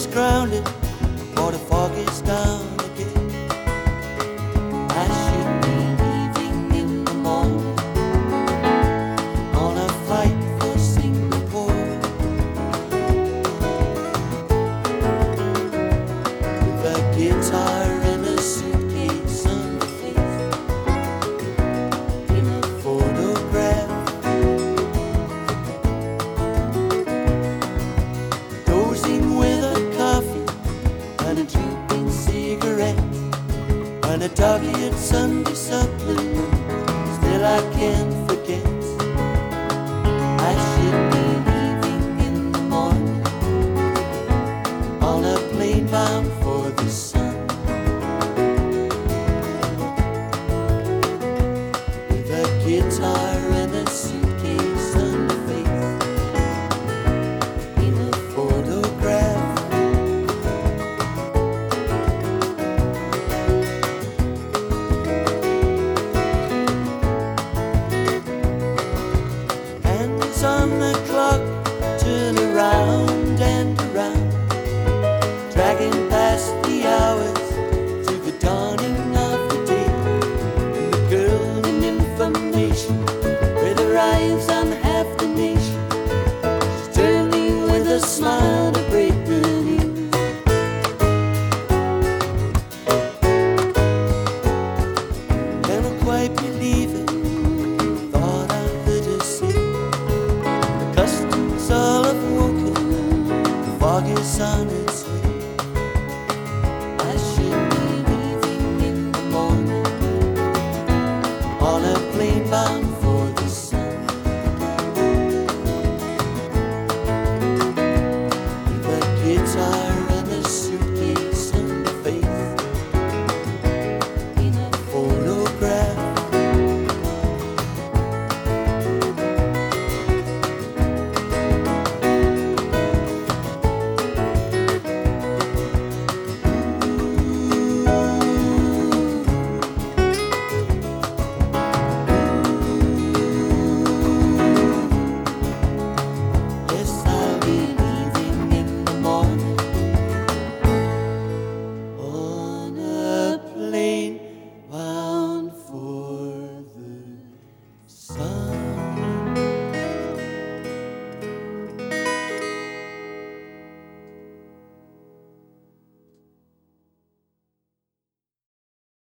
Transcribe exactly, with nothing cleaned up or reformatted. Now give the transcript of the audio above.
grounded, for the fog is down again. I should be leaving in the morning on a flight for Singapore, with a guitar and a suitcase underneath, in a photograph, dozing with a coffee and a drooping cigarette and a dog-eared Sunday supplement. Still I can't forget I should be leaving in the morning on a plane bound for the sun, with a guitar and a suitcase underneath, in a photograph. Hands on the clock, turn around and around, dragging past the hours to the dawning of the day. And the girl in information, with her eyes on half the nation, she's turning with a smile to break the news. Never quite believe it, thought I heard her say, the customs all have woken, the fog is on its way.